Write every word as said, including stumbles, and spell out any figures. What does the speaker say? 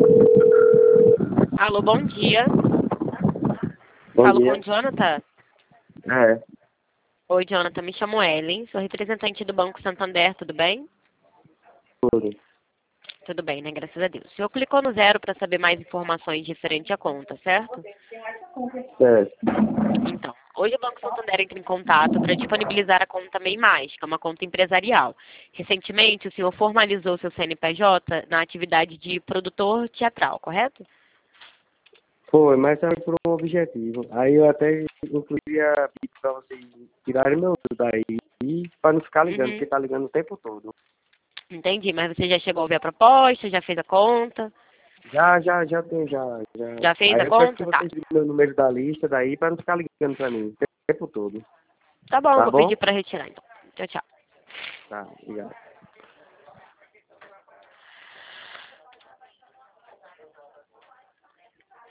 Alô, bom dia. Bom Falo dia. com o Jonathan. É, Oi, Jonathan. Me chamo Ellen. Sou representante do Banco Santander. Tudo bem? tudo. Tudo bem, né? Graças a Deus. O senhor clicou no zero para saber mais informações referente à conta, certo? Certo. Então, hoje o Banco Santander entra em contato para disponibilizar a conta MEI Mais, que é uma conta empresarial. Recentemente, o senhor formalizou seu C N P J na atividade de produtor teatral, correto? Foi, mas era por um objetivo. Aí eu até, inclusive, ia pedir pra vocês tirarem meu daí, pra não ficar ligando, Uhum. porque tá ligando o tempo todo. Entendi, mas você já chegou a ver a proposta, já fez a conta? Já, já, já tem, já, já. Já fez Aí a eu peço que conta? Tá. vocês tirem meu número da lista daí, pra não ficar ligando pra mim o tempo todo. Tá bom, Tá vou bom? pedir para retirar então. Tchau, tchau. Tá, obrigado.